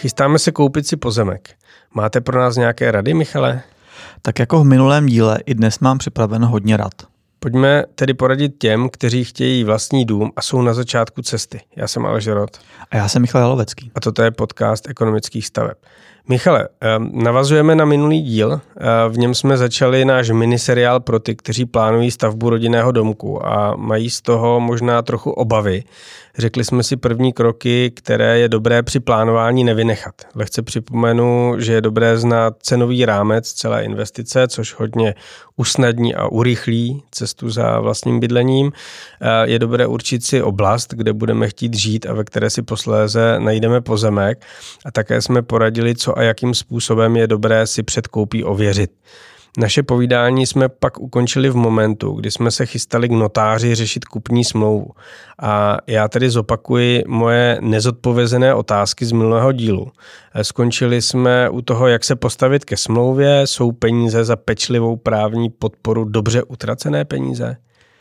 Chystáme se koupit si pozemek. Máte pro nás nějaké rady, Michale? Tak jako v minulém díle i dnes mám připraveno hodně rad. Pojďme tedy poradit těm, kteří chtějí vlastní dům a jsou na začátku cesty. Já jsem Aleš Rod. A já jsem Michal Jalovecký. A toto je podcast ekonomických staveb. Michale, navazujeme na minulý díl. V něm jsme začali náš miniseriál pro ty, kteří plánují stavbu rodinného domku a mají z toho možná trochu obavy. Řekli jsme si první kroky, které je dobré při plánování nevynechat. Lehce připomenu, že je dobré znát cenový rámec celé investice, což hodně usnadní a urychlí cestu za vlastním bydlením. Je dobré určit si oblast, kde budeme chtít žít a ve které si posléze najdeme pozemek. A také jsme poradili, co a jakým způsobem je dobré si před koupí ověřit. Naše povídání jsme pak ukončili v momentu, kdy jsme se chystali k notáři řešit kupní smlouvu. A já tedy zopakuji moje nezodpovězené otázky z minulého dílu. Skončili jsme u toho, jak se postavit ke smlouvě, jsou peníze za pečlivou právní podporu dobře utracené peníze?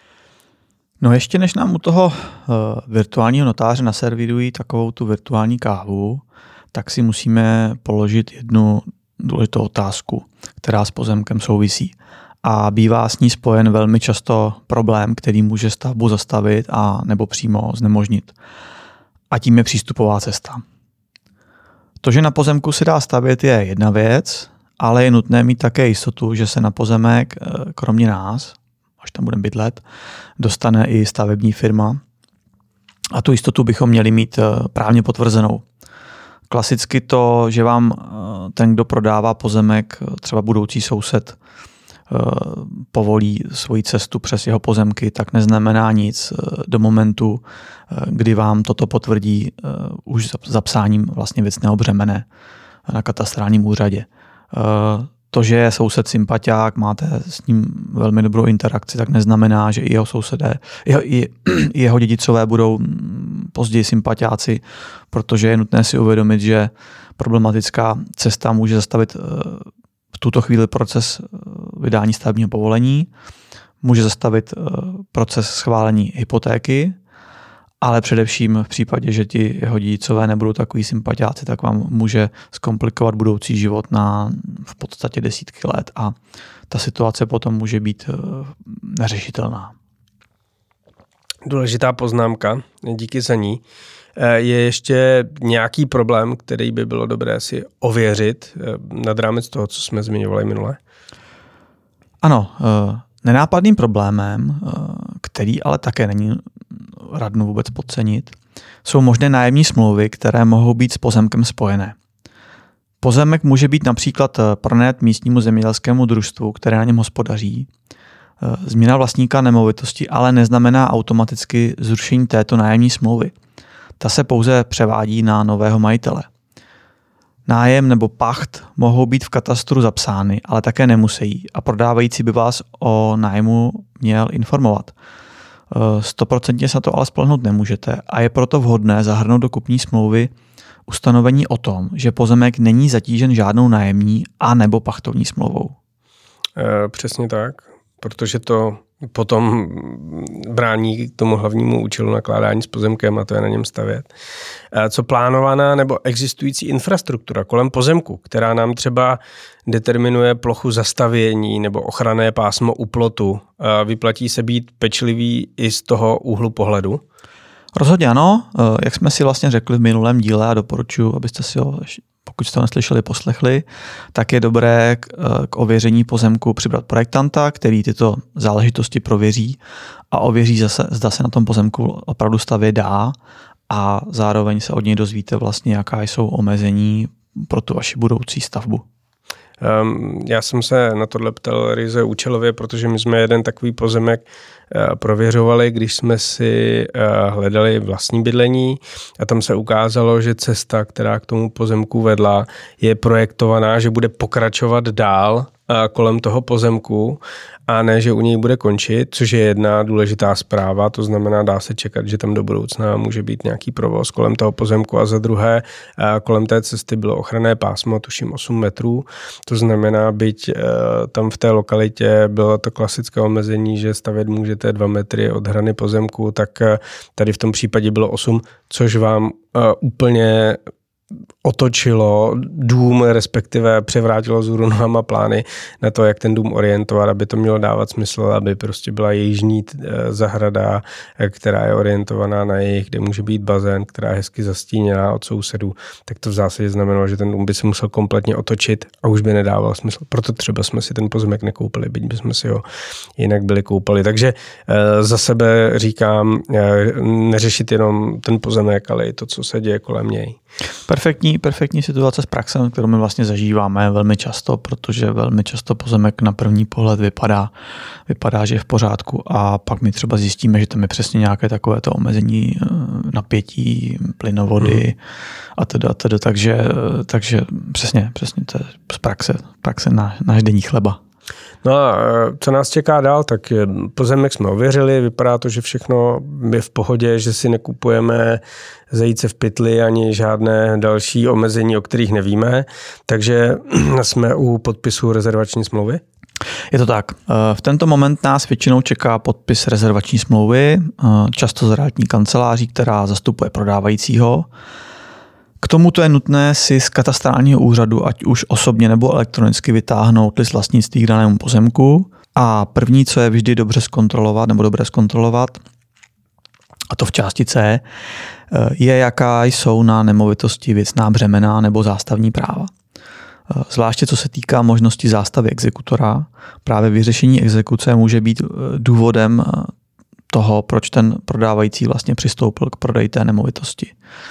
No ještě než nám u toho virtuálního notáře naservírují takovou tu virtuální kávu, tak si musíme položit jednu důležitou otázku, která s pozemkem souvisí. A bývá s ní spojen velmi často problém, který může stavbu zastavit a nebo přímo znemožnit. A tím je přístupová cesta. To, že na pozemku se dá stavět, je jedna věc, ale je nutné mít také jistotu, že se na pozemek, kromě nás, až tam budeme bydlet, dostane i stavební firma. A tu jistotu bychom měli mít právně potvrzenou. Klasicky to, že vám ten, kdo prodává pozemek, třeba budoucí soused, povolí svoji cestu přes jeho pozemky, tak neznamená nic do momentu, kdy vám toto potvrdí už zapsáním vlastně věcného břemene na katastrálním úřadě. To, že je soused sympatiák, máte s ním velmi dobrou interakci, tak neznamená, že i jeho sousedé, jeho dědicové budou později sympatiáci, protože je nutné si uvědomit, že problematická cesta může zastavit v tuto chvíli proces vydání stavebního povolení, může zastavit proces schválení hypotéky, ale především v případě, že ti jeho dědicové nebudou takový sympatiáci, tak vám může zkomplikovat budoucí život na v podstatě desítky let a ta situace potom může být neřešitelná. Důležitá poznámka, díky za ní. Je ještě nějaký problém, který by bylo dobré si ověřit nad rámec toho, co jsme zmiňovali minule? Ano, nenápadným problémem, který ale také není radno vůbec podcenit, jsou možné nájemní smlouvy, které mohou být s pozemkem spojené. Pozemek může být například pronajat místnímu zemědělskému družstvu, které na něm hospodaří. Změna vlastníka nemovitosti ale neznamená automaticky zrušení této nájemní smlouvy. Ta se pouze převádí na nového majitele. Nájem nebo pacht mohou být v katastru zapsány, ale také nemusí a prodávající by vás o nájmu měl informovat. 100% se to ale spolehnout nemůžete a je proto vhodné zahrnout do kupní smlouvy ustanovení o tom, že pozemek není zatížen žádnou nájemní a nebo pachtovní smlouvou. Přesně tak, protože to potom brání k tomu hlavnímu účelu nakládání s pozemkem a to je na něm stavět. Co plánovaná nebo existující infrastruktura kolem pozemku, která nám třeba determinuje plochu zastavění nebo ochranné pásmo u plotu, vyplatí se být pečlivý i z toho úhlu pohledu? Rozhodně ano, jak jsme si vlastně řekli v minulém díle a doporučuji, abyste si ho, pokud jste ho neslyšeli, poslechli, tak je dobré k ověření pozemku přibrat projektanta, který tyto záležitosti prověří a ověří zase, zda se na tom pozemku opravdu stavět dá a zároveň se od něj dozvíte vlastně, jaká jsou omezení pro tu vaši budoucí stavbu. Já jsem se na tohle ptal ryze účelově, protože my jsme jeden takový pozemek prověřovali, když jsme si hledali vlastní bydlení a tam se ukázalo, že cesta, která k tomu pozemku vedla, je projektovaná, že bude pokračovat dál kolem toho pozemku a ne, že u něj bude končit, což je jedna důležitá zpráva, to znamená, dá se čekat, že tam do budoucna může být nějaký provoz kolem toho pozemku a za druhé kolem té cesty bylo ochranné pásmo, tuším 8 metrů, to znamená, byť tam v té lokalitě bylo to klasické omezení, že stavět můžete 2 metry od hrany pozemku, tak tady v tom případě bylo 8, což vám úplně otočilo dům, respektive převrátilo vzhůru nohama plány na to, jak ten dům orientovat, aby to mělo dávat smysl, aby prostě byla jižní zahrada, která je orientovaná na jih, kde může být bazén, která je hezky zastíněná od sousedů, tak to v zásadě znamenalo, že ten dům by se musel kompletně otočit a už by nedával smysl. Proto třeba jsme si ten pozemek nekoupili, byť bychom si ho jinak byli koupili. Takže za sebe říkám, neřešit jenom ten pozemek, ale i to, co se děje kolem něj. Perfektní situace s praxe, kterou my vlastně zažíváme velmi často, protože velmi často pozemek na první pohled vypadá, že je v pořádku a pak my třeba zjistíme, že tam je přesně nějaké takovéto omezení napětí, plynovody a teda. Takže přesně to je z praxe náš denní chleba. No a co nás čeká dál, tak pozemek jsme ověřili, vypadá to, že všechno je v pohodě, že si nekupujeme zajíce v pytli ani žádné další omezení, o kterých nevíme, takže jsme u podpisu rezervační smlouvy. Je to tak. V tento moment nás většinou čeká podpis rezervační smlouvy, často z realitní kanceláří, která zastupuje prodávajícího. K tomuto je nutné si z katastrálního úřadu, ať už osobně nebo elektronicky, vytáhnout list vlastnictví k danému pozemku. A první, co je vždy dobré zkontrolovat, a to v části C, je, jaká jsou na nemovitosti věcná břemena nebo zástavní práva. Zvláště co se týká možnosti zástavy exekutora, právě vyřešení exekuce může být důvodem toho, proč ten prodávající vlastně přistoupil k prodeji té nemovitosti.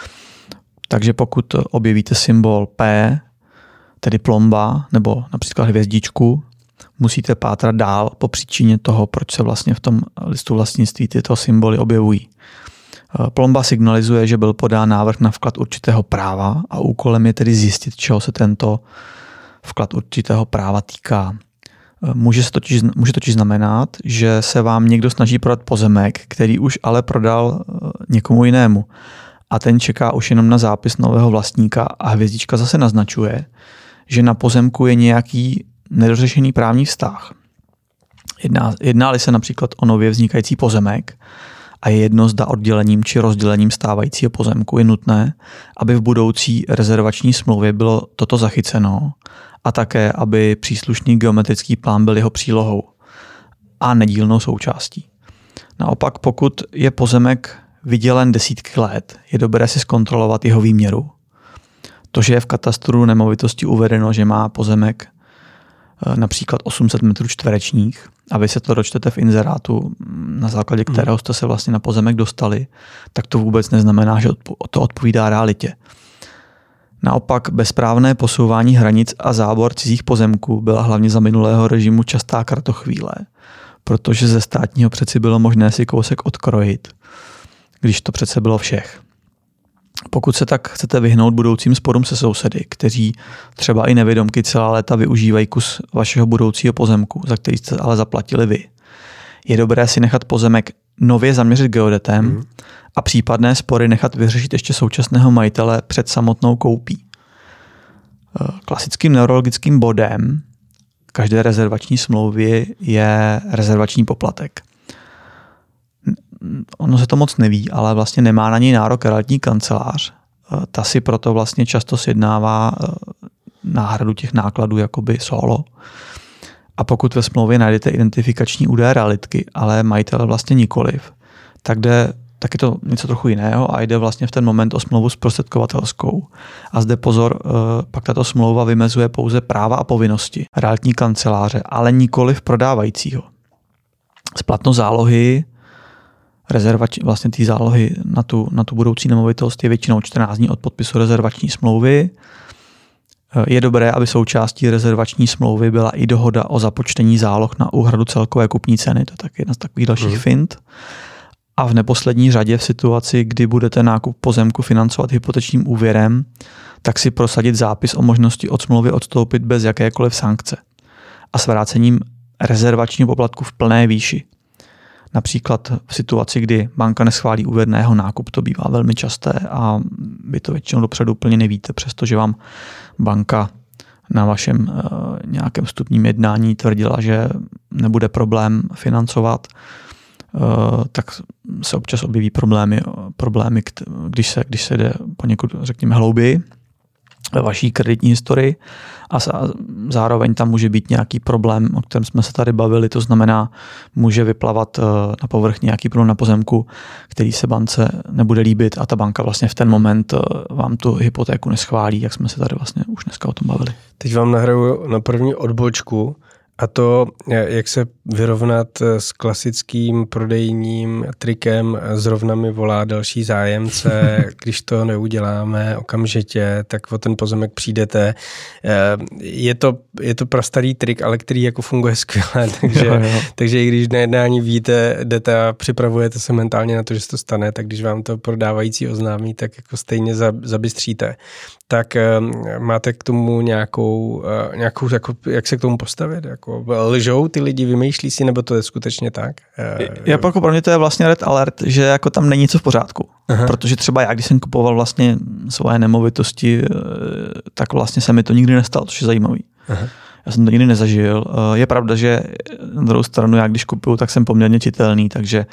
Takže pokud objevíte symbol P, tedy plomba, nebo například hvězdičku, musíte pátrat dál po příčině toho, proč se vlastně v tom listu vlastnictví tyto symboly objevují. Plomba signalizuje, že byl podán návrh na vklad určitého práva a úkolem je tedy zjistit, čeho se tento vklad určitého práva týká. Může totiž znamenat, že se vám někdo snaží prodat pozemek, který už ale prodal někomu jinému. A ten čeká už jenom na zápis nového vlastníka a hvězdička zase naznačuje, že na pozemku je nějaký nedořešený právní vztah. Jedná-li se například o nově vznikající pozemek a je jedno, zda oddělením či rozdělením stávajícího pozemku, je nutné, aby v budoucí rezervační smlouvě bylo toto zachyceno a také, aby příslušný geometrický plán byl jeho přílohou a nedílnou součástí. Naopak, pokud je pozemek vydělen desítky let, je dobré si zkontrolovat jeho výměru. To, že je v katastru nemovitosti uvedeno, že má pozemek například 800 metrů čtverečních a vy se to dočtete v inzerátu, na základě kterého jste se vlastně na pozemek dostali, tak to vůbec neznamená, že to odpovídá realitě. Naopak bezprávné posouvání hranic a zábor cizích pozemků byla hlavně za minulého režimu častá kratochvíle, protože ze státního přeci bylo možné si kousek odkrojit, když to přece bylo všech. Pokud se tak chcete vyhnout budoucím sporům se sousedy, kteří třeba i nevědomky celá léta využívají kus vašeho budoucího pozemku, za který jste ale zaplatili vy, je dobré si nechat pozemek nově zaměřit geodetem a případné spory nechat vyřešit ještě současného majitele před samotnou koupí. Klasickým neurologickým bodem každé rezervační smlouvy je rezervační poplatek. Ono se to moc neví, ale vlastně nemá na něj nárok realitní kancelář. Ta si proto vlastně často sjednává náhradu těch nákladů jakoby solo. A pokud ve smlouvě najdete identifikační údaje realitky, ale majitele vlastně nikoliv, tak je to něco trochu jiného a jde vlastně v ten moment o smlouvu zprostředkovatelskou. A zde pozor, pak tato smlouva vymezuje pouze práva a povinnosti realitní kanceláře, ale nikoliv prodávajícího. Splatnost zálohy vlastně té zálohy na tu budoucí nemovitost je většinou 14 dní od podpisu rezervační smlouvy. Je dobré, aby součástí rezervační smlouvy byla i dohoda o započtení záloh na úhradu celkové kupní ceny. To je tak jedna z takových dalších fint. A v neposlední řadě v situaci, kdy budete nákup pozemku financovat hypotečním úvěrem, tak si prosadit zápis o možnosti od smlouvy odstoupit bez jakékoliv sankce a s vrácením rezervačního poplatku v plné výši. Například v situaci, kdy banka neschválí úvěrného nákup, to bývá velmi časté a vy to většinou dopředu úplně nevíte, přestože vám banka na vašem nějakém vstupním jednání tvrdila, že nebude problém financovat, tak se občas objeví problémy, když se jde poněkud, řekněme, hlouběji. ve vaší kreditní historii a zároveň tam může být nějaký problém, o kterém jsme se tady bavili, to znamená, může vyplavat na povrch nějaký problém na pozemku, který se bance nebude líbit a ta banka vlastně v ten moment vám tu hypotéku neschválí, jak jsme se tady vlastně už dneska o tom bavili. Teď vám nahraju na první odbočku a to, jak se vyrovnat s klasickým prodejním trikem, zrovna mi volá další zájemce, když to neuděláme okamžitě, tak o ten pozemek přijdete. Je to prastarý trik, ale který jako funguje skvěle, takže i když na jednání víte, jdete a připravujete se mentálně na to, že se to stane, tak když vám to prodávající oznámí, tak jako stejně zabystříte. Tak máte k tomu nějakou jako, jak se k tomu postavit? Jako, lžou ty lidi, vymýšlí si, nebo to je skutečně tak? Jako pro mě to je vlastně red alert, že jako tam není něco v pořádku. Aha. Protože třeba já, když jsem kupoval vlastně svoje nemovitosti, tak vlastně se mi to nikdy nestalo, což je zajímavý. Aha. Já jsem to nikdy nezažil. Je pravda, že na druhou stranu, já když kupuju, tak jsem poměrně čitelný, takže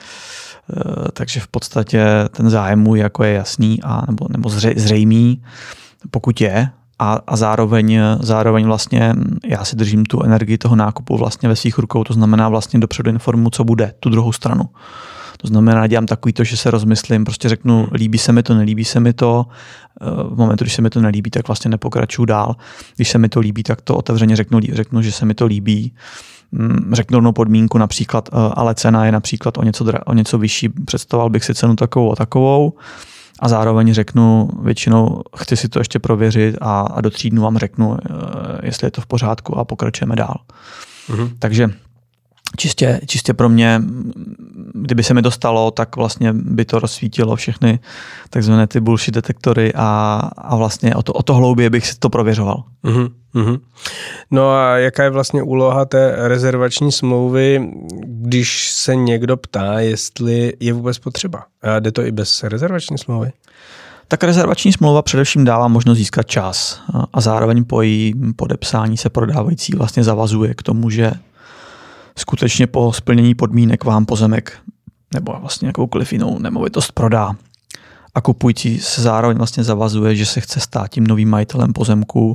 v podstatě ten zájem můj jako je jasný nebo zřejmý, pokud je. A zároveň vlastně já si držím tu energii toho nákupu vlastně ve svých rukou, to znamená vlastně dopředu informuji, co bude, tu druhou stranu. To znamená, dělám takový to, že se rozmyslím, prostě řeknu, líbí se mi to, nelíbí se mi to. V momentu, když se mi to nelíbí, tak vlastně nepokračuju dál. Když se mi to líbí, tak to otevřeně řeknu, že se mi to líbí. Řeknu rovnou podmínku například, ale cena je například o něco vyšší, představoval bych si cenu takovou a takovou. A zároveň řeknu, většinou chci si to ještě prověřit a do 3 dnů vám řeknu, jestli je to v pořádku a pokračujeme dál. Mhm. Takže čistě pro mě, kdyby se mi to stalo, tak vlastně by to rozsvítilo všechny takzvané ty bullshit detektory a vlastně o to hlouběji bych si to prověřoval. Mm-hmm. No a jaká je vlastně úloha té rezervační smlouvy, když se někdo ptá, jestli je vůbec potřeba? A jde to i bez rezervační smlouvy? Tak rezervační smlouva především dává možnost získat čas a zároveň po jejím podepsání se prodávající vlastně zavazuje k tomu, že skutečně po splnění podmínek vám pozemek nebo vlastně jakoukoliv jinou nemovitost prodá. A kupující se zároveň vlastně zavazuje, že se chce stát tím novým majitelem pozemku,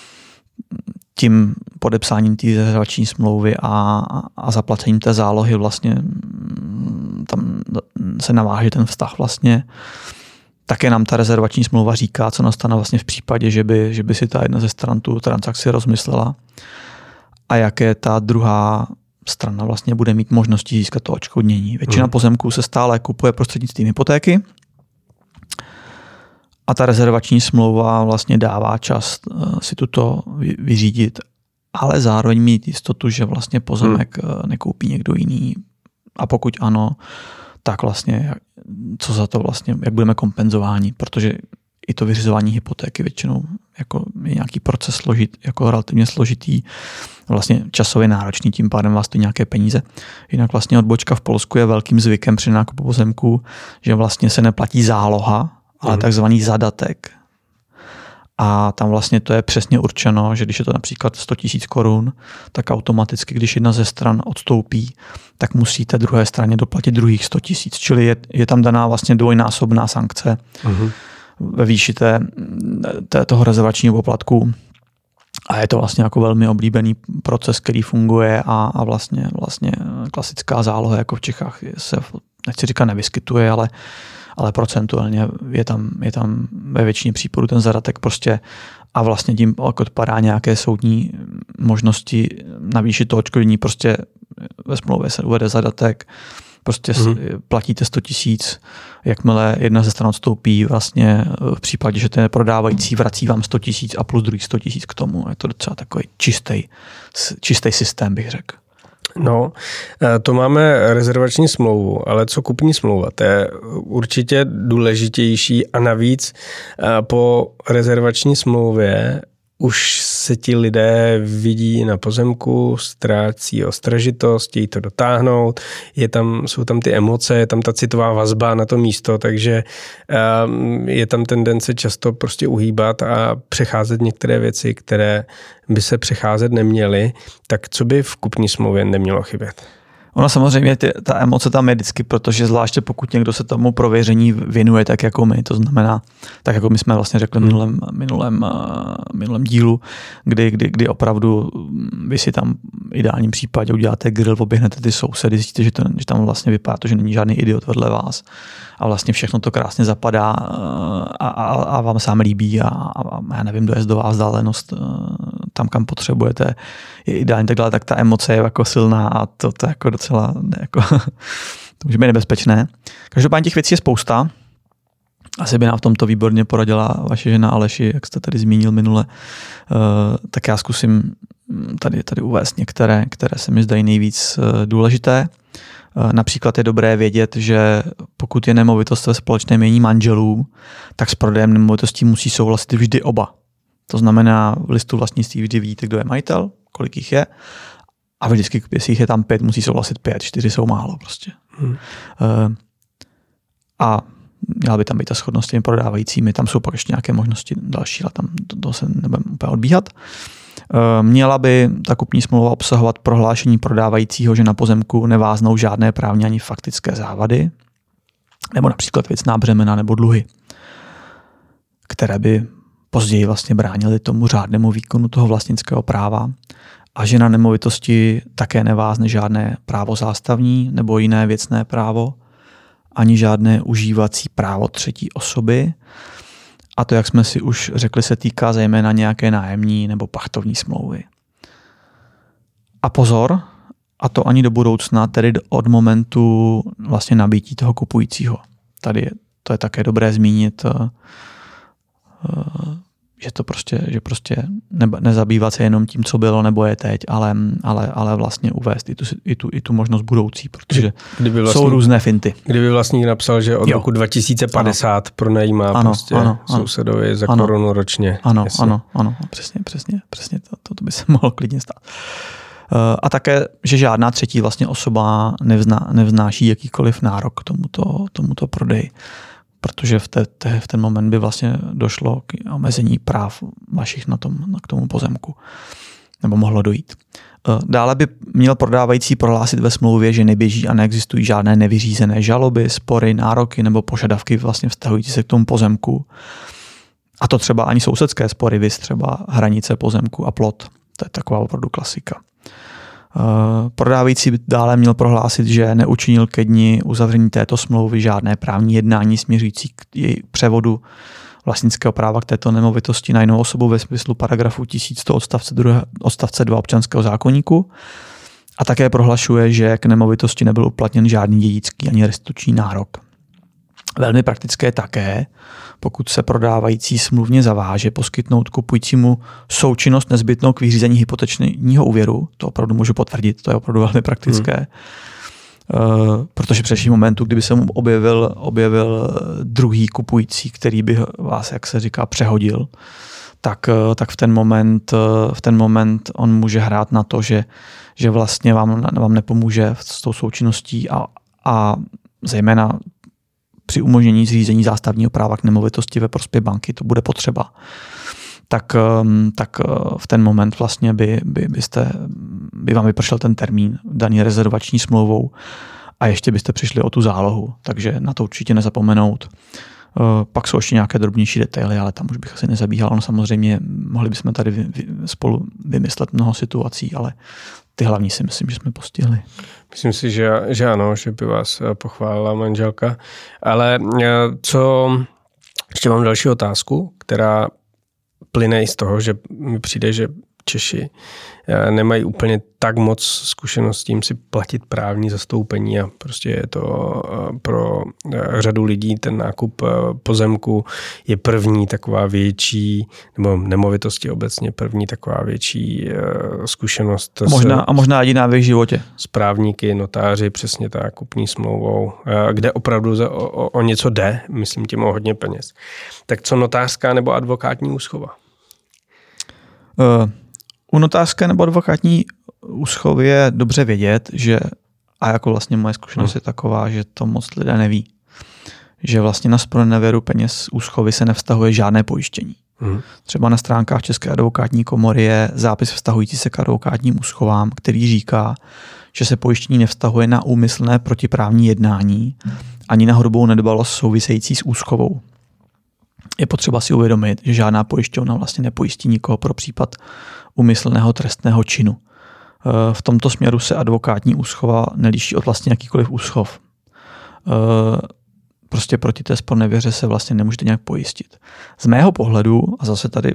tím podepsáním té rezervační smlouvy a zaplacením té zálohy vlastně tam se naváže ten vztah vlastně. Také nám ta rezervační smlouva říká, co nastane vlastně v případě, že by si ta jedna ze stran tu transakci rozmyslela a jaké ta druhá strana vlastně bude mít možnosti získat to odškodnění. Většina pozemků se stále kupuje prostřednictvím hypotéky a ta rezervační smlouva vlastně dává čas si tuto vyřídit, ale zároveň mít jistotu, že vlastně pozemek nekoupí někdo jiný a pokud ano, tak vlastně co za to vlastně, jak budeme kompenzováni, protože i to vyřizování hypotéky většinou jako je nějaký proces jako relativně složitý, vlastně časově náročný, tím pádem vás to nějaké peníze. Jinak vlastně odbočka v Polsku je velkým zvykem při nákupu pozemku, že vlastně se neplatí záloha, ale takzvaný zadatek. A tam vlastně to je přesně určeno, že když je to například 100 000 korun, tak automaticky, když jedna ze stran odstoupí, tak musíte druhé straně doplatit druhých 100 000. Čili je tam daná vlastně dvojnásobná sankce ve výši toho rezervačního poplatku. A je to vlastně jako velmi oblíbený proces, který funguje a vlastně klasická záloha jako v Čechách se, nechci říkat, nevyskytuje, ale procentuálně je tam ve většině případů ten zadatek prostě a vlastně tím odpadá nějaké soudní možnosti navýšit to odškodnění, prostě ve smlouvě se uvede zadatek, prostě platíte 100 000, jakmile jedna ze stran odstoupí, vlastně v případě, že ten prodávající vrací vám 100 000 a plus druhých 100 000 k tomu. Je to docela takový čistý systém, bych řekl. No, to máme rezervační smlouvu, ale co kupní smlouva? To je určitě důležitější a navíc po rezervační smlouvě už se ti lidé vidí na pozemku, ztrácí ostražitost, chtějí to dotáhnout, jsou tam ty emoce, je tam ta citová vazba na to místo, takže je tam tendence často prostě uhýbat a přecházet některé věci, které by se přecházet neměly. Tak co by v kupní smlouvě nemělo chybět? Ono samozřejmě ta emoce tam je vždycky, protože zvláště pokud někdo se tomu prověření věnuje tak jako my, to znamená, tak jako my jsme vlastně řekli v minulém dílu, kdy opravdu vy si tam v ideálním případě uděláte grill, oběhnete ty sousedy, zjistíte, že tam vlastně vypadá to, že není žádný idiot vedle vás a vlastně všechno to krásně zapadá a vám se líbí a já nevím, dojezdová vzdálenost tam, kam potřebujete, je ideální takhle, tak ta emoce je jako silná a to jako docela jako to může být nebezpečné. Každopádně těch věcí je spousta. Asi by nám v tomto výborně poradila vaše žena Aleši, jak jste tady zmínil minule. Tak já zkusím tady uvést některé, které se mi zdají nejvíc důležité. Například je dobré vědět, že pokud je nemovitost ve společném jmění manželů, tak s prodejem nemovitostí musí souhlasit vždy oba. To znamená, v listu vlastnictví vždy vidíte, kdo je majitel, kolik jich je. A vždycky, jestli jich je tam 5, musí souhlasit 5, 4 jsou málo prostě. A měla by tam být ta shodnost s těmi prodávajícími, tam jsou pak ještě nějaké možnosti další, ale tam to se nebudeme úplně odbíhat. Měla by ta kupní smlouva obsahovat prohlášení prodávajícího, že na pozemku neváznou žádné právní ani faktické závady, nebo například věcná břemena nebo dluhy, které by později vlastně bránily tomu řádnému výkonu toho vlastnického práva, a že na nemovitosti také nevázne žádné právo zástavní nebo jiné věcné právo, ani žádné užívací právo třetí osoby. A to, jak jsme si už řekli, se týká zejména nějaké nájemní nebo pachtovní smlouvy. A pozor, a to ani do budoucna, tedy od momentu vlastně nabití toho kupujícího. To je také dobré zmínit, že prostě nezabývat se jenom tím, co bylo nebo je teď, ale vlastně uvést i tu možnost budoucí, protože jsou různé finty. Kdyby vlastník napsal, že od roku 2050 pronajímá sousedovi za korunu ročně. Ano, přesně to by se mohlo klidně stát. A také, že žádná třetí vlastně osoba nevznáší jakýkoliv nárok k tomuto prodeji. Protože v ten moment by vlastně došlo k omezení práv vašich k tomu pozemku. Nebo mohlo dojít. Dále by měl prodávající prohlásit ve smlouvě, že neběží a neexistují žádné nevyřízené žaloby, spory, nároky nebo požadavky vlastně vztahující se k tomu pozemku. A to třeba ani sousedské spory, viz třeba hranice pozemku a plot. To je taková opravdu klasika. Prodávající by dále měl prohlásit, že neučinil ke dni uzavření této smlouvy žádné právní jednání směřující k její převodu vlastnického práva k této nemovitosti na jinou osobu ve smyslu paragrafu 1100 odstavce 2 občanského zákoníku. A také prohlašuje, že k nemovitosti nebyl uplatněn žádný dědický ani restituční nárok. Velmi praktické také, pokud se prodávající smluvně zaváže poskytnout kupujícímu součinnost nezbytnou k vyřízení hypotečního úvěru. To opravdu můžu potvrdit, to je opravdu velmi praktické. Protože především momentu, kdyby se mu objevil druhý kupující, který by vás, jak se říká, přehodil, tak v ten moment on může hrát na to, že vlastně vám nepomůže s tou součinností a zejména při umožnění zřízení zástavního práva k nemovitosti ve prospěch banky, to bude potřeba. Tak v ten moment vlastně by vám vypršel ten termín daný rezervační smlouvou a ještě byste přišli o tu zálohu, takže na to určitě nezapomenout. Pak jsou ještě nějaké drobnější detaily, ale tam už bych asi nezabíhal. No samozřejmě mohli bychom tady spolu vymyslet mnoho situací, ale ty hlavní si myslím, že jsme postihli. Myslím si, že ano, že by vás pochválila manželka. Ale ještě mám další otázku, která plyne i z toho, že mi přijde, že Češi nemají úplně tak moc zkušeností si platit právní zastoupení a prostě je to pro řadu lidí ten nákup pozemku je první taková větší, nebo nemovitosti obecně první taková větší zkušenost. A možná jediná v jejich životě. S právníky, notáři, přesně tak, kupní smlouvou, kde opravdu o něco jde, myslím tím o hodně peněz. Tak co notářská nebo advokátní úschova? U notářské nebo advokátní úschovy je dobře vědět, že, a jako vlastně moje zkušenost je taková, že to moc lidé neví, že vlastně na zpronevěru peněz úschovy se nevztahuje žádné pojištění. Třeba na stránkách České advokátní komory je zápis vztahující se k advokátním úschovám, který říká, že se pojištění nevztahuje na úmyslné protiprávní jednání ani na hrubou nedbalost související s úschovou. Je potřeba si uvědomit, že žádná pojišťovna vlastně nepojistí nikoho pro případ úmyslného trestného činu. V tomto směru se advokátní úschova neliší od vlastně jakýkoliv úschov. Prostě proti té zpronevěře se vlastně nemůžete nějak pojistit. Z mého pohledu, a zase tady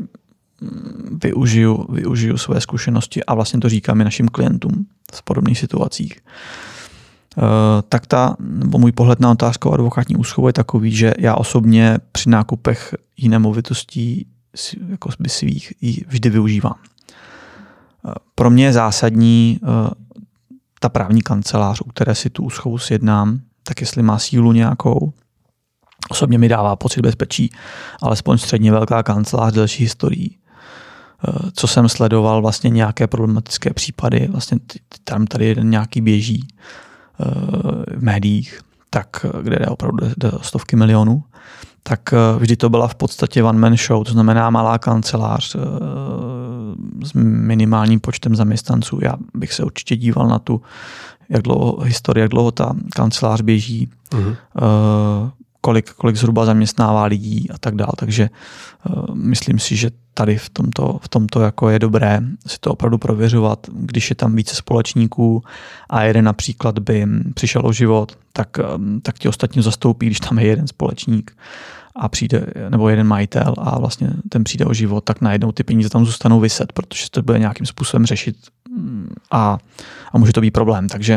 využiju své zkušenosti a vlastně to říkám i našim klientům v podobných situacích, tak můj pohled na otázku advokátní úschovu je takový, že já osobně při nákupech nemovitostí jako svých ji vždy využívám. Pro mě je zásadní ta právní kancelář, u které si tu úschovu sjednám, tak jestli má sílu nějakou. Osobně mi dává pocit bezpečí, alespoň středně velká kancelář delší historií. Co jsem sledoval, vlastně nějaké problematické případy, vlastně tady jeden nějaký běží v médiích, tak, kde jde opravdu do stovky milionů, tak vždy to byla v podstatě one man show, to znamená malá kancelář s minimálním počtem zaměstnanců. Já bych se určitě díval na tu jak dlouho ta kancelář běží, kolik zhruba zaměstnává lidí a tak dále. Takže myslím si, že tady v tomto jako je dobré si to opravdu prověřovat. Když je tam více společníků a jeden například by přišel o život, tak ti ostatní zastoupí, když tam je jeden společník a přijde, nebo jeden majitel a vlastně ten přijde o život, tak najednou ty peníze tam zůstanou viset, protože to bude nějakým způsobem řešit a může to být problém. Takže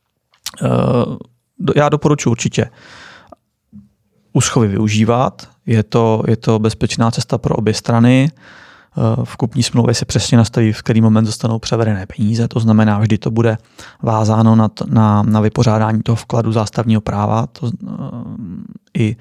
já doporučuji určitě úschovy využívat. Je to bezpečná cesta pro obě strany. V kupní smlouvě se přesně nastaví, v který moment dostanou převedené peníze. To znamená, vždy to bude vázáno na vypořádání toho vkladu zástavního práva. I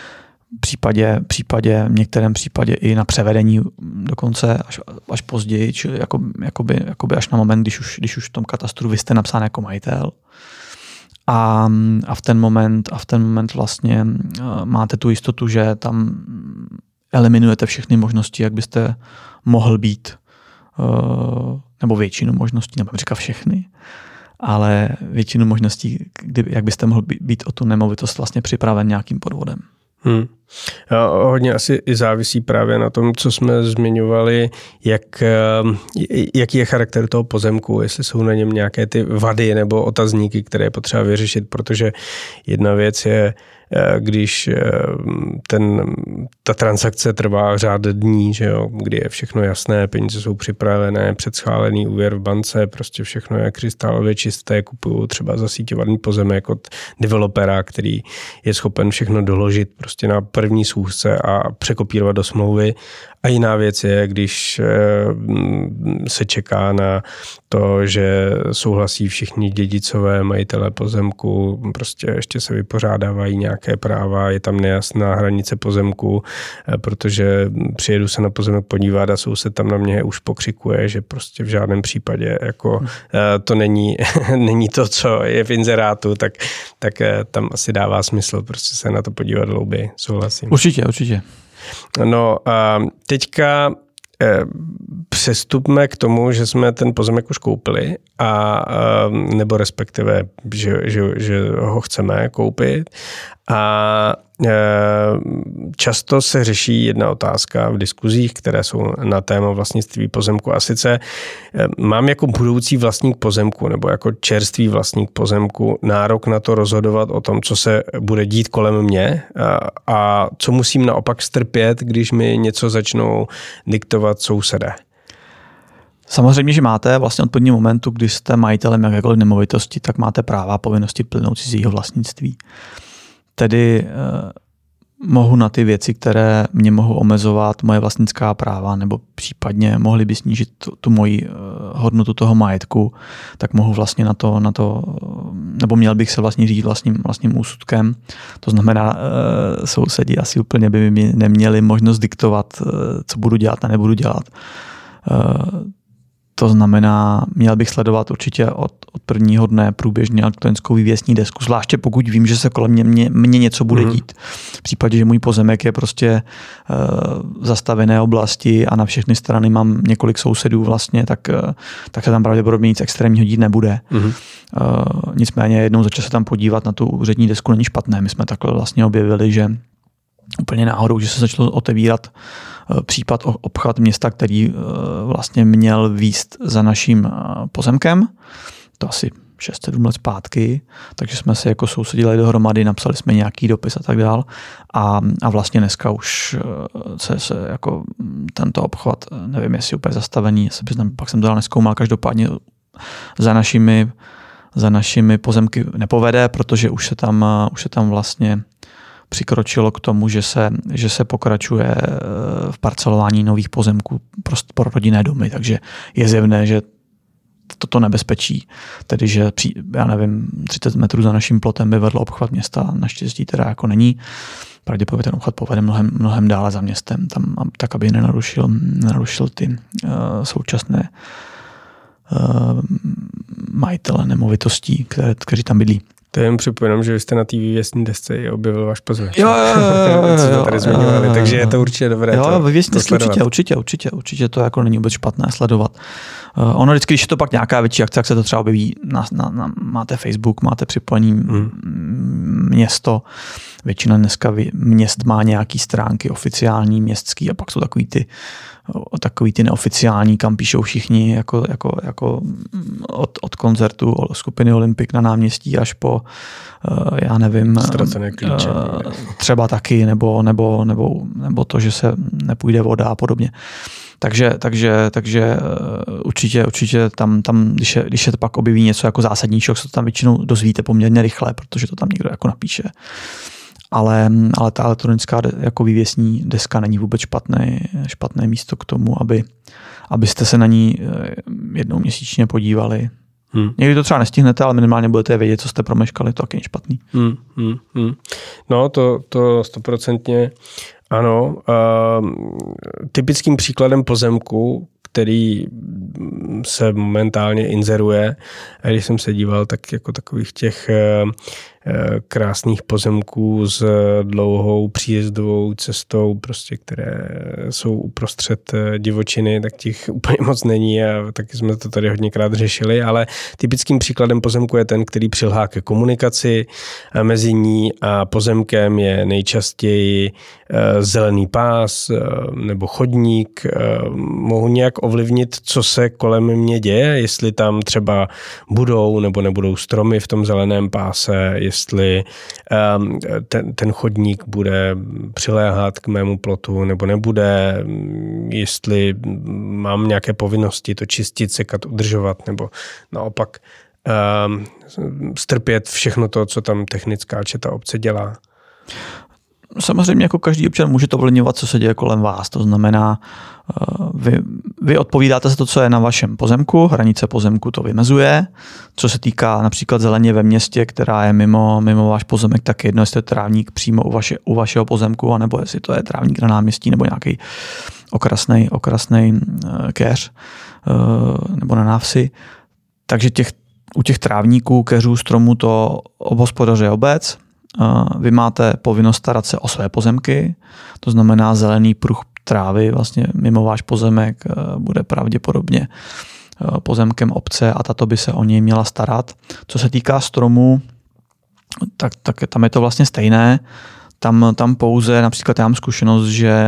v některém případě i na převedení dokonce až později, čili jakoby až na moment, když už v tom katastru vy jste napsán jako majitel. A v ten moment vlastně máte tu jistotu, že tam eliminujete všechny možnosti, jak byste mohl být, nebo většinu možností, nebo říká všechny, ale většinu možností, jak byste mohl být o tu nemovitost vlastně připraven nějakým podvodem. Hodně asi i závisí právě na tom, co jsme zmiňovali, jaký je charakter toho pozemku, jestli jsou na něm nějaké ty vady nebo otazníky, které je potřeba vyřešit, protože jedna věc je, když ta transakce trvá řád dní, že jo, kdy je všechno jasné, peníze jsou připravené, předschválený úvěr v bance, prostě všechno je krystálově čisté, kupuju třeba zasíťovaný pozemek od developera, který je schopen všechno doložit prostě na první schůzce a překopírovat do smlouvy. A jiná věc je, když se čeká na to, že souhlasí všichni dědicové majitelé pozemku, prostě ještě se vypořádávají nějaké práva, je tam nejasná hranice pozemku, protože přijedu se na pozemek podívat a soused tam na mě už pokřikuje, že prostě v žádném případě jako to není to, co je v inzerátu, tak tam asi dává smysl prostě se na to podívat hlouběji, souhlasím. Určitě. No a teďka přestupme k tomu, že jsme ten pozemek už koupili nebo respektive, že ho chceme koupit a často se řeší jedna otázka v diskuzích, které jsou na téma vlastnictví pozemku a sice mám jako budoucí vlastník pozemku nebo jako čerstvý vlastník pozemku nárok na to rozhodovat o tom, co se bude dít kolem mě a co musím naopak strpět, když mi něco začnou diktovat sousedé. Samozřejmě, že máte vlastně od prvního momentu, kdy jste majitelem jakékoliv nemovitosti, tak máte práva a povinnosti plynoucí z jeho vlastnictví. Tedy mohu na ty věci, které mě mohou omezovat moje vlastnická práva nebo případně mohly by snížit tu moji hodnotu toho majetku, tak mohu vlastně na to nebo měl bych se vlastně řídit vlastním úsudkem. To znamená, sousedi asi úplně by mi neměli možnost diktovat, co budu dělat a nebudu dělat. To znamená, měl bych sledovat určitě od prvního dne průběžně elektronickou vývěsní desku, zvláště pokud vím, že se kolem mě něco bude dít. V případě, že můj pozemek je prostě v zastavené oblasti a na všechny strany mám několik sousedů vlastně, tak se tam pravděpodobně nic extrémního dít nebude. Nicméně jednou za čas se tam podívat na tu úřední desku není špatné. My jsme takhle vlastně objevili, že úplně náhodou, že se začalo otevírat případ obchvat města, který vlastně měl vést za naším pozemkem. To asi 6-7 let zpátky, takže jsme se jako sousedí dali dohromady, napsali jsme nějaký dopis a tak dál. A vlastně dneska už se jako tento obchvat, nevím, jestli úplně zastavený, pak jsem to dál nezkoumal, každopádně za našimi pozemky nepovede, protože už se tam vlastně přikročilo k tomu, že se pokračuje v parcelování nových pozemků pro rodinné domy, takže je zjevné, že toto nebezpečí, tedy že já nevím, 30 metrů za naším plotem by vedl obchvat města, naštěstí teda jako není. Pravděpodobně ten obchvat povede mnohem dále za městem, tam, tak aby nenarušil ty současné majitele nemovitostí, kteří tam bydlí. To jen připomínám, že vy jste na té vývěsní desce objevil váš pozemek. Jo, tady zmiňovali, takže je to určitě dobré. Jo, vývěsní desky určitě to jako není vůbec špatné sledovat. Ono vždycky, když je to pak nějaká větší akce, jak se to třeba objeví, máte Facebook, máte připojení město, většina dneska měst má nějaký stránky oficiální, městský a pak jsou takový ty neoficiální, kam píšou všichni jako od koncertu skupiny Olympik na náměstí až po já nevím, ztracené klíče. Třeba taky, nebo to, že se nepůjde voda a podobně. Takže určitě tam když se to pak objeví něco jako zásadnějšího, se to tam většinou dozvíte poměrně rychle, protože to tam někdo jako napíše. Ale ta elektronická jako vývěsní deska není vůbec špatné místo k tomu, abyste se na ní jednou měsíčně podívali. Někdy to třeba nestihnete, ale minimálně budete vědět, co jste promeškali, to taky není špatný. No, to 100%. Ano. Typickým příkladem pozemku, který se momentálně inzeruje, a když jsem se díval, tak jako takových těch krásných pozemků s dlouhou příjezdovou cestou, prostě, které jsou uprostřed divočiny, tak těch úplně moc není a taky jsme to tady hodněkrát řešili, ale typickým příkladem pozemku je ten, který přilhá ke komunikaci. Mezi ní a pozemkem je nejčastěji zelený pás nebo chodník. Mohu nějak ovlivnit, co se kolem mě děje, jestli tam třeba budou nebo nebudou stromy v tom zeleném páse, jestli ten chodník bude přiléhat k mému plotu nebo nebude, jestli mám nějaké povinnosti to čistit, sekat, udržovat, nebo naopak strpět všechno to, co tam technická četa obce dělá. Samozřejmě jako každý občan můžete ovlivňovat, co se děje kolem vás. To znamená, vy odpovídáte za to, co je na vašem pozemku, hranice pozemku to vymezuje. Co se týká například zeleně ve městě, která je mimo váš pozemek, tak jedno, jestli je trávník přímo u vašeho pozemku, anebo jestli to je trávník na náměstí, nebo nějaký okrasnej keř, nebo na návsi. Takže u těch trávníků, keřů, stromů to obhospodařuje obec. Vy máte povinnost starat se o své pozemky, to znamená zelený pruh trávy vlastně mimo váš pozemek bude pravděpodobně pozemkem obce a tato by se o něj měla starat. Co se týká stromů, tak tam je to vlastně stejné. Tam pouze například já mám zkušenost, že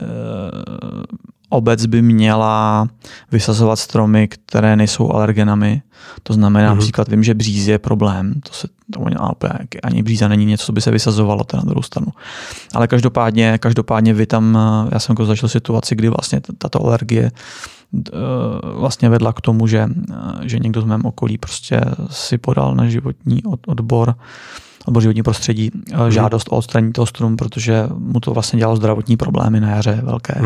obec by měla vysazovat stromy, které nejsou alergenami. To znamená, například vím, že bříz je problém. Ani bříza není něco, co by se vysazovalo na druhou stranu. Ale každopádně vy tam, já jsem jako zažil situaci, kdy vlastně tato alergie vlastně vedla k tomu, že někdo z mém okolí prostě si podal na životní odbor životní prostředí žádost o odstranění toho stromu, protože mu to vlastně dělalo zdravotní problémy na jaře velké.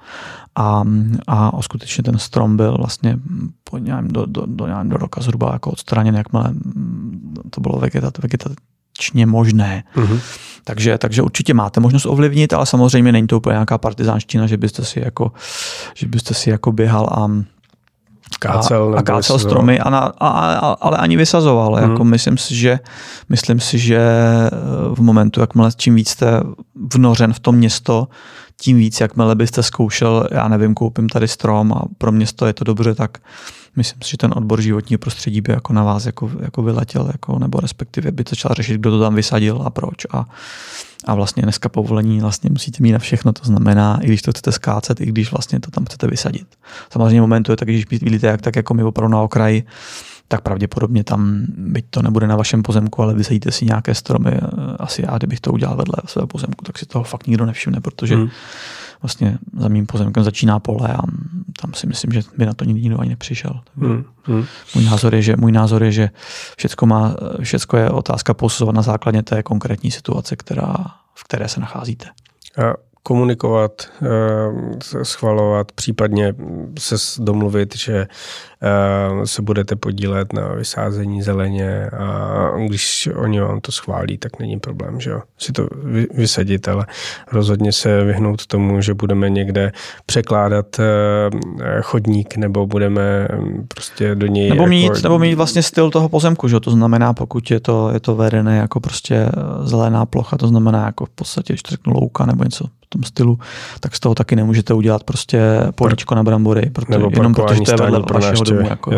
A skutečně ten strom byl vlastně do roka zhruba jako odstraněn, jakmile to bylo vegetačně možné. Takže určitě máte možnost ovlivnit, ale samozřejmě není to úplně nějaká partizánština, že byste si jako běhal kácel, a kácel stromy, ale ani vysazoval. Jako myslím si, že v momentu, jakmile čím víc jste vnořen v to město, tím víc, jakmile byste zkoušel, já nevím, koupím tady strom a pro město je to dobře, tak myslím si, že ten odbor životního prostředí by jako na vás jako vyletěl, jako, nebo respektive by začal řešit, kdo to tam vysadil a proč. A vlastně dneska povolení vlastně musíte mít na všechno, to znamená, i když to chcete skácet, i když vlastně to tam chcete vysadit. Samozřejmě momentu je tak, když bydlíte tak jako my opravdu na okraji, tak pravděpodobně tam, byť to nebude na vašem pozemku, ale vysadíte si nějaké stromy. Asi já, kdybych to udělal vedle svého pozemku, tak si toho fakt nikdo nevšimne, protože vlastně za mým pozemkem začíná pole a tam si myslím, že by na to nikdo ani nepřišel. Můj názor je, že všecko je otázka posuzovat na základě té konkrétní situace, v které se nacházíte. Komunikovat, schvalovat, případně se domluvit, že se budete podílet na vysázení zeleně a když oni vám to schválí, tak není problém, že jo, si to vysadit, ale rozhodně se vyhnout tomu, že budeme někde překládat chodník nebo budeme prostě do něj... Nebo mít vlastně styl toho pozemku, že to znamená, pokud je to vedené jako prostě zelená plocha, to znamená jako v podstatě, když to řeknu louka nebo něco v tom stylu, tak z toho taky nemůžete udělat prostě políčko na brambory, jenom protože to je vedle vašeho domu. Jako.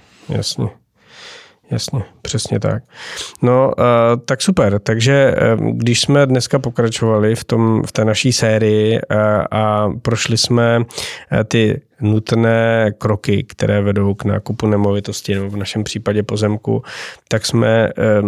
Jasně, přesně tak. No, tak super. Takže když jsme dneska pokračovali v té naší sérii a prošli jsme ty nutné kroky, které vedou k nákupu nemovitosti, nebo v našem případě pozemku, tak jsme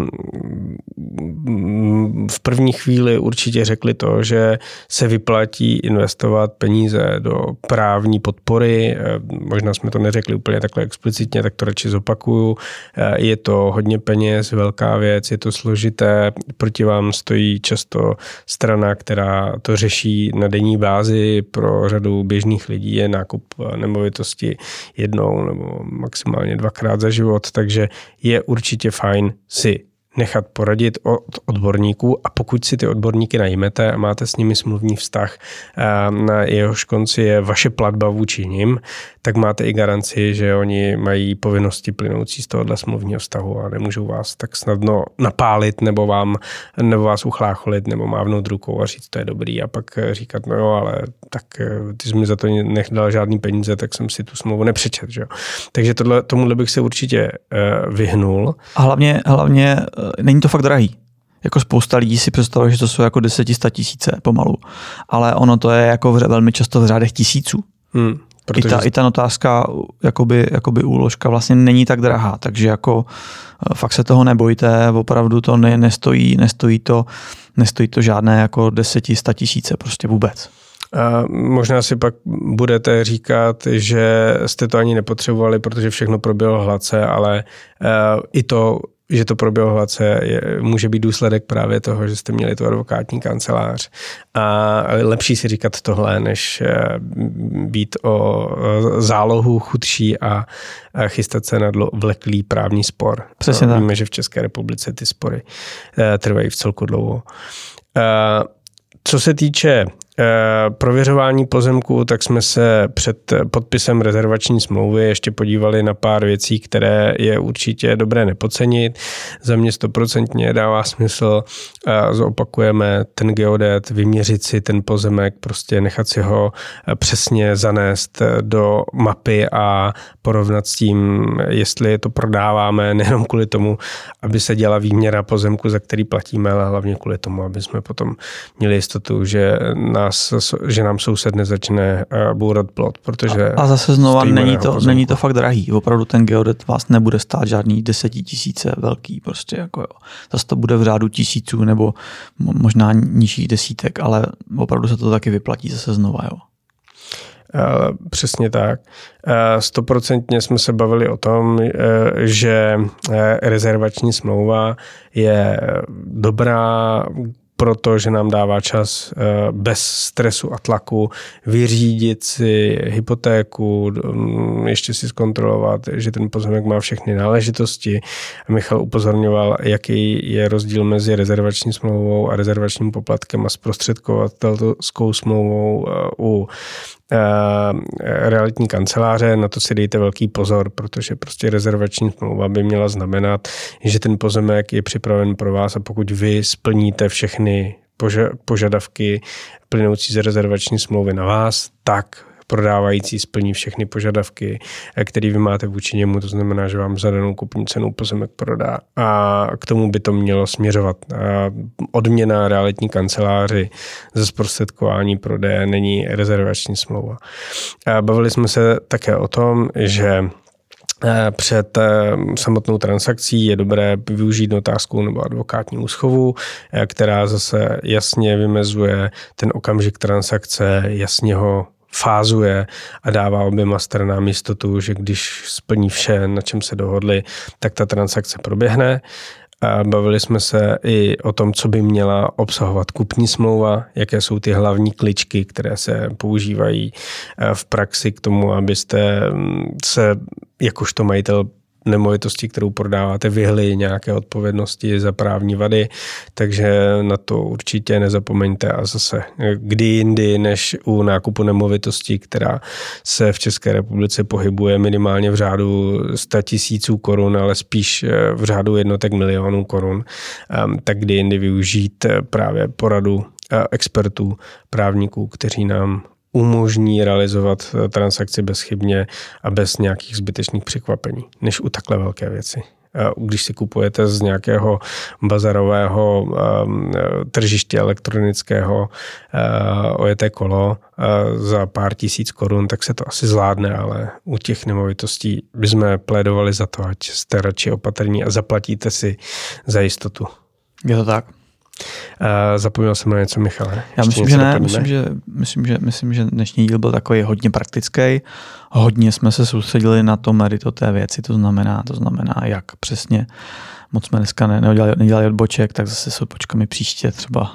v první chvíli určitě řekli to, že se vyplatí investovat peníze do právní podpory. Možná jsme to neřekli úplně takhle explicitně, tak to radši zopakuju. Je to hodně peněz, velká věc, je to složité. Proti vám stojí často strana, která to řeší na denní bázi. Pro řadu běžných lidí je nákup nemovitosti jednou nebo maximálně dvakrát za život, takže je určitě fajn si nechat poradit od odborníků a pokud si ty odborníky najmete a máte s nimi smluvní vztah, na jehož konci je vaše platba vůči nim, tak máte i garanci, že oni mají povinnosti plynoucí z tohohle smluvního vztahu a nemůžou vás tak snadno napálit nebo vás uchlácholit nebo mávnout rukou a říct, to je dobrý a pak říkat, no jo, ale tak ty jsi mi za to nedal žádný peníze, tak jsem si tu smlouvu nepřečet. Že? Takže tomuhle bych se určitě vyhnul. A hlavně není to fakt drahý. Jako spousta lidí si představuje, že to jsou jako 10-100 tisíce pomalu. Ale ono to je jako velmi často v řádech tisíců. I ta notářská jakoby úložka vlastně není tak drahá, takže jako fakt se toho nebojte, opravdu to nestojí to žádné jako 10-100 tisíce prostě vůbec. A možná si pak budete říkat, že jste to ani nepotřebovali, protože všechno proběhlo hladce, ale i to, že to proběhlo hladce, může být důsledek právě toho, že jste měli tu advokátní kancelář. A lepší si říkat tohle, než být o zálohu chudší a chystat se na vleklý právní spor. Přesně tak. Víme, že v České republice ty spory trvají v celku dlouho. Co se týče prověřování pozemku, tak jsme se před podpisem rezervační smlouvy ještě podívali na pár věcí, které je určitě dobré nepodcenit. Za mě 100% dává smysl, zopakujeme ten geodet, vyměřit si ten pozemek, prostě nechat si ho přesně zanést do mapy a porovnat s tím, jestli to prodáváme, nejenom kvůli tomu, aby se dělala výměra pozemku, za který platíme, ale hlavně kvůli tomu, aby jsme potom měli jistotu, že nám soused nezačne bourat plot, protože... A zase znova není to fakt drahý. Opravdu ten geodet vás nebude stát žádný 10 tisíce velký, prostě jako jo. Zase to bude v řádu tisíců nebo možná nižších desítek, ale opravdu se to taky vyplatí zase znova, jo. Přesně tak. 100% jsme se bavili o tom, že rezervační smlouva je dobrá, protože nám dává čas bez stresu a tlaku vyřídit si hypotéku, ještě si zkontrolovat, že ten pozemek má všechny náležitosti. Michal upozorňoval, jaký je rozdíl mezi rezervační smlouvou a rezervačním poplatkem a zprostředkovatelskou smlouvou u realitní kanceláře, na to si dejte velký pozor, protože prostě rezervační smlouva by měla znamenat, že ten pozemek je připraven pro vás a pokud vy splníte všechny požadavky plynoucí z rezervační smlouvy na vás, tak prodávající splní všechny požadavky, které vy máte vůči němu, to znamená, že vám za danou kupní cenu pozemek prodá. A k tomu by to mělo směřovat. Odměna realitní kanceláři ze zprostředkování prodeje není rezervační smlouva. Bavili jsme se také o tom, že před samotnou transakcí je dobré využít notářskou nebo advokátní úschovu, která zase jasně vymezuje ten okamžik transakce, jasně ho fázuje a dává oběma stranám jistotu, že když splní vše, na čem se dohodli, tak ta transakce proběhne. Bavili jsme se i o tom, co by měla obsahovat kupní smlouva, jaké jsou ty hlavní kličky, které se používají v praxi k tomu, abyste se jakožto majitel nemovitosti, kterou prodáváte, vyhli nějaké odpovědnosti za právní vady, takže na to určitě nezapomeňte a zase kdy jindy než u nákupu nemovitosti, která se v České republice pohybuje minimálně v řádu 100 000 korun, ale spíš v řádu jednotek milionů korun, tak kdy jindy využít právě poradu expertů, právníků, kteří nám umožní realizovat transakci bezchybně a bez nějakých zbytečných překvapení, než u takhle velké věci. Když si kupujete z nějakého bazarového tržiště elektronického ojeté kolo za pár tisíc korun, tak se to asi zvládne, ale u těch nemovitostí bychom plédovali za to, ať jste radši opatrní a zaplatíte si za jistotu. Je to tak. Zapomněl jsem na něco, Michale. Já myslím, že ne. Myslím, že dnešní díl byl takový hodně praktický. Hodně jsme se soustředili na to merito té věci, to znamená, jak přesně. Moc jsme dneska nedělali odboček, tak zase s odbočkami příště třeba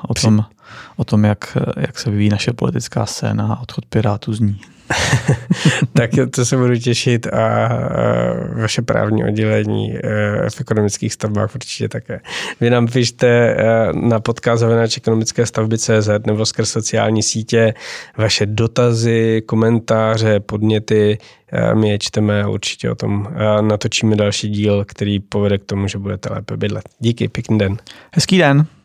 o tom, jak se vyvíjí naše politická scéna a odchod Pirátů z ní. Tak to se budu těšit a vaše právní oddělení v ekonomických stavbách určitě také. Vy nám pište na podcast@ekonomickéstavby.cz nebo skrz sociální sítě vaše dotazy, komentáře, podněty. My je čteme a určitě o tom natočíme další díl, který povede k tomu, že budete lépe bydlet. Díky, pěkný den. Hezký den.